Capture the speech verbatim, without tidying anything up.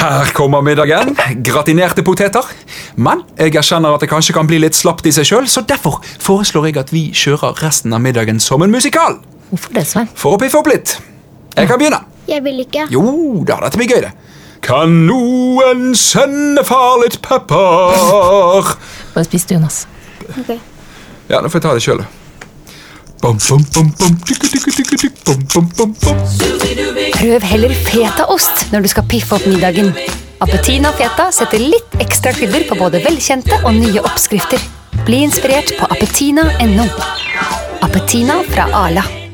Her kommer middagen. Gratinerte poteter. Men jeg erkjenner at det kanskje kan bli litt slapt i seg selv, så derfor foreslår jeg at vi kjører resten av middagen som en musikal. Hvorfor det, Svein? For å piffe opp litt. Jeg kan begynne. Jeg vil ikke. Jo, da, dette blir gøy det. Kan noen sende far litt pepper? Bare spis du, Jonas. Ok. Ja, nå får jeg ta det selv. Bom, bom, bom, bom, tykke, tykke, tykke, tykke, bom, bom, bom, bom. Prøv heller fetaost når du skal piffe opp middagen. Appetina Feta setter litt ekstra krydder på både velkjente og nye oppskrifter. Bli inspirert på appetina punktum no. Appetina fra Arla.